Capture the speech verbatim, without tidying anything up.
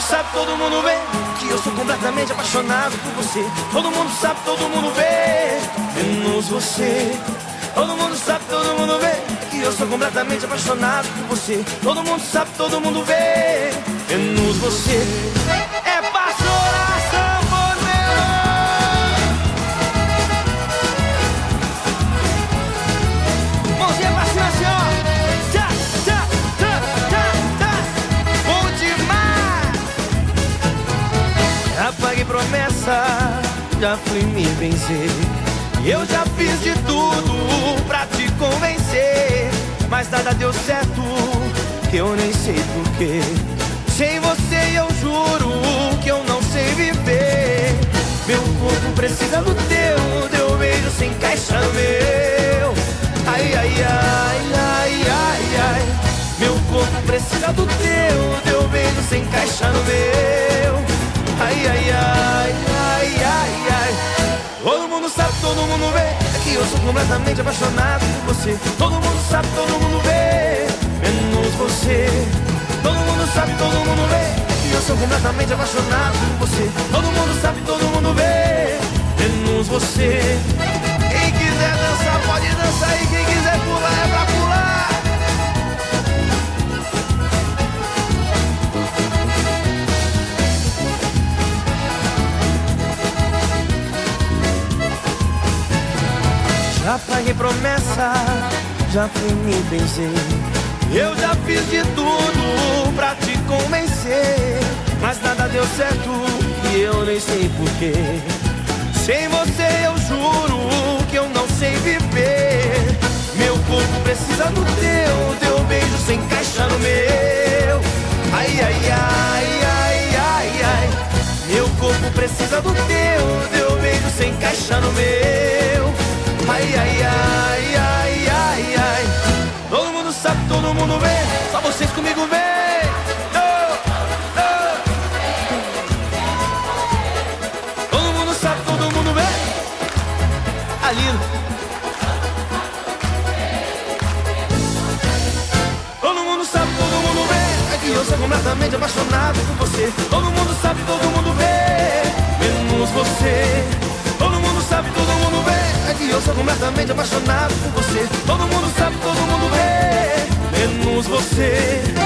sabe, todo mundo vê que eu sou completamente apaixonado por você. Todo mundo sabe, todo mundo vê, menos você. Todo mundo sabe, todo mundo vê que eu sou completamente apaixonado por você. Todo mundo sabe, todo mundo vê, menos você. É paixonação por meu. Mãozinha pra cima assim, ó. Tchá, tchá, tchá, tchá, tchá. Bom demais. Já paguei promessa, já fui me vencer. Eu já fiz de tudo pra te convencer, mas nada deu certo, eu nem sei porquê. Sem você eu juro que eu não sei viver. Meu corpo precisa do teu, teu beijo se encaixa no meu. Ai, ai, ai, ai, ai, ai. Meu corpo precisa do teu, teu beijo se encaixa no meu. Ai, ai, ai, ai, ai, ai. Todo mundo sabe, todo mundo vê, é que eu sou completamente apaixonado por você. Todo mundo sabe, todo mundo vê, menos você. Todo mundo sabe, todo mundo vê, é que eu sou completamente apaixonado por você. Todo mundo sabe, todo mundo vê, menos você. Quem quiser dançar pode dançar e quem quiser pular é pra pular. Já paguei promessa, já fui me vencer. Eu já fiz de tudo pra te convencer, mas nada deu certo e eu nem sei porquê. Sem você eu juro que eu não sei viver. Meu corpo precisa do teu, teu beijo se encaixa no meu. Ai, ai, ai, ai, ai, ai. Meu corpo precisa do teu, teu beijo se encaixa no meu. Ai, ai, ai, ai, ai, ai. Todo mundo sabe, todo mundo vê, só vocês comigo vem. Oh, oh. Todo mundo sabe, todo mundo vê. Alino. Todo mundo sabe, todo mundo vê, é que eu sou completamente apaixonado por você. Todo mundo sabe, todo mundo vê, menos você. Todo mundo sabe, todo mundo vê, é que eu sou completamente apaixonado por você. Todo mundo sabe, todo mundo vê, menos você.